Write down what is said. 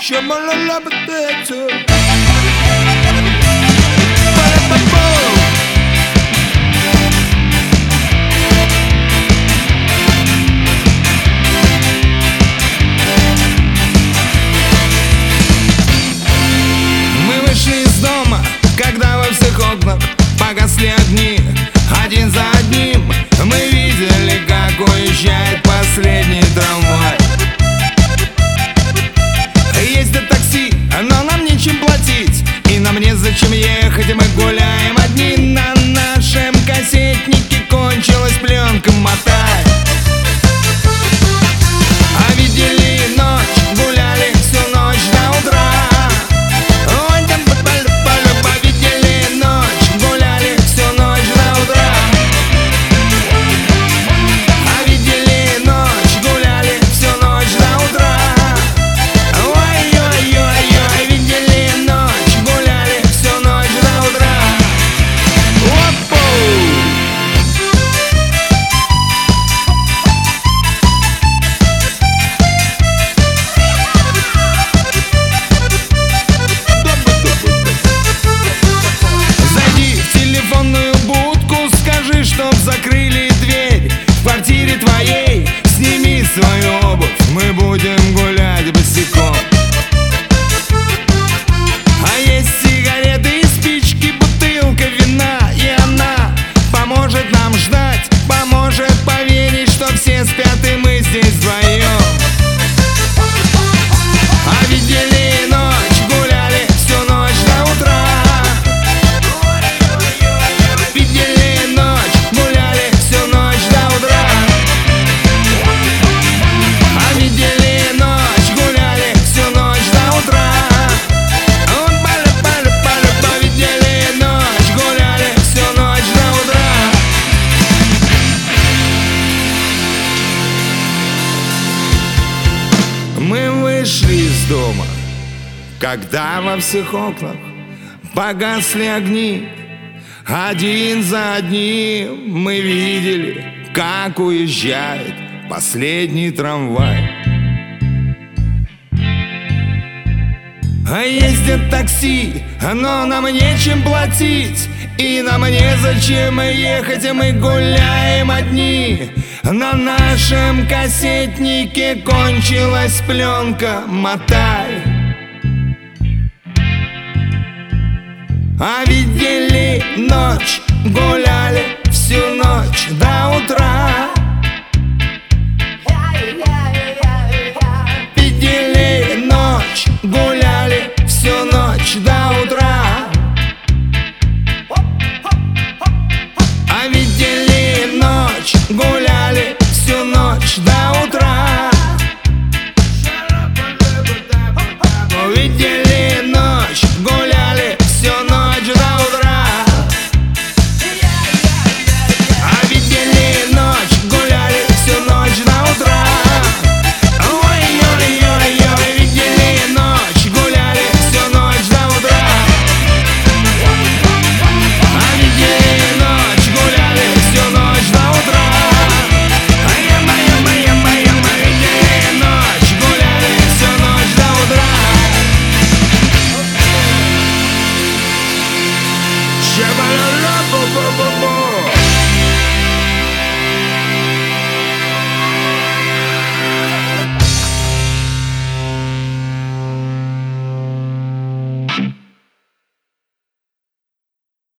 Мы вышли из дома, когда во всех окнах погасли огни. Один за одним мы видели, как уезжает последний трамвай. Ездят такси, но нам нечем платить, и нам незачем ехать, и мы гуляем одни. На нашем кассетнике кончилась пленка, мотай. А видели ночь, гуляли всю ночь до утра. Ой, там видели ночь, гуляли всю ночь до утра. А видели ночь, гуляли всю ночь до утра. Ой-ой-ой-ой, видели ночь, гуляли всю ночь до утра. Опу! Зайди в телефонную будку, скажи, чтоб закрыли дверь в квартире твоей. Сними свою обувь, мы будем гулять босиком. А есть сигареты и спички, бутылка вина, и она поможет нам ждать, поможет поверить, что все спят и мы здесь вдвоем. А видели ночь, гуляли всю ночь до утра. Видели ночь, гуляли всю ночь до утра. А видели ночь, гуляли всю ночь до утра. Видели ночь, гуляли всю ночь до утра. Мы вышли из дома, когда во всех окнах погасли огни. Один за одним мы видели, как уезжает последний трамвай. А ездят такси, но нам нечем платить, и нам незачем ехать, и мы гуляем одни. На нашем кассетнике кончилась пленка, мотай. А видели ночь, гуляли